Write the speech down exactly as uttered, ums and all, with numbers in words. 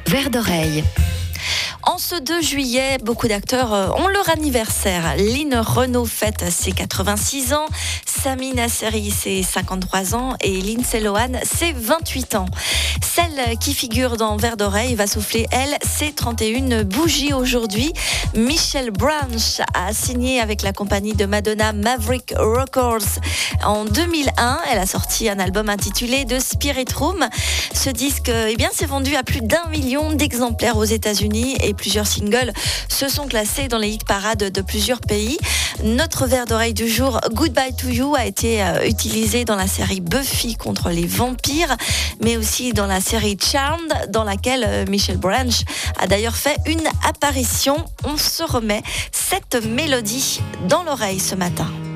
Verre d'oreille. En ce deux juillet, beaucoup d'acteurs ont leur anniversaire. Lynn Renaud fête ses quatre-vingt-six ans, Sami Nasseri ses cinquante-trois ans et Lindsay Lohan ses vingt-huit ans. Celle qui figure dans Verre d'oreille va souffler, elle, ses trente et une bougies aujourd'hui. Michelle Branch a signé avec la compagnie de Madonna Maverick Records en deux mille un. Elle a sorti un album intitulé The Spirit Room. Ce disque eh bien, s'est vendu à plus d'un million d'exemplaires aux États-Unis et plusieurs singles se sont classés dans les hit parades de plusieurs pays. Notre verre d'oreille du jour, Goodbye to You, a été euh, utilisé dans la série Buffy contre les vampires, mais aussi dans la série Charmed, dans laquelle euh, Michelle Branch a d'ailleurs fait une apparition. On se remet cette mélodie dans l'oreille ce matin.